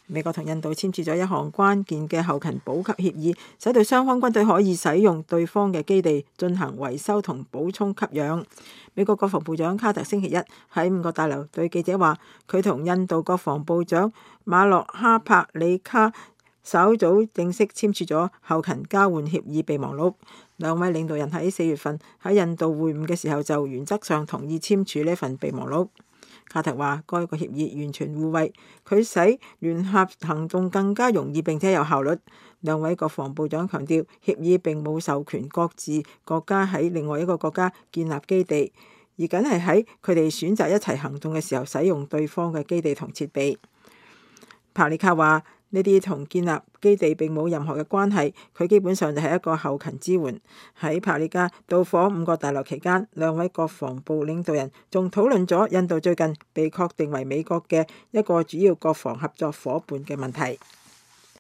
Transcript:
美國同印度簽署咗一項關鍵嘅後勤補給協議，使到雙方軍隊可以使用對方嘅基地進行維修同補充給養。美國國防部長卡特星期一喺五角大樓對記者話，佢同印度國防部長馬洛哈帕里卡稍早正式簽署咗後勤交換協議備忘錄。兩位領導人喺4月份喺印度會晤嘅時候就原則上同意簽署呢份備忘錄。卡特話：該個協議完全互惠，佢使聯合行動更加容易並且有效率。兩位國防部長強調，協議並冇授權各自國家喺另外一個國家建立基地，而僅係喺佢哋選擇一齊行動嘅時候使用對方嘅基地同設備。帕里卡話：呢啲同建立基地並冇任何嘅關係，佢基本上就係一個後勤支援。喺帕里卡到訪五角大樓期間，兩位國防部領導人仲討論咗印度最近被確定為美國嘅一個主要國防合作夥伴嘅問題。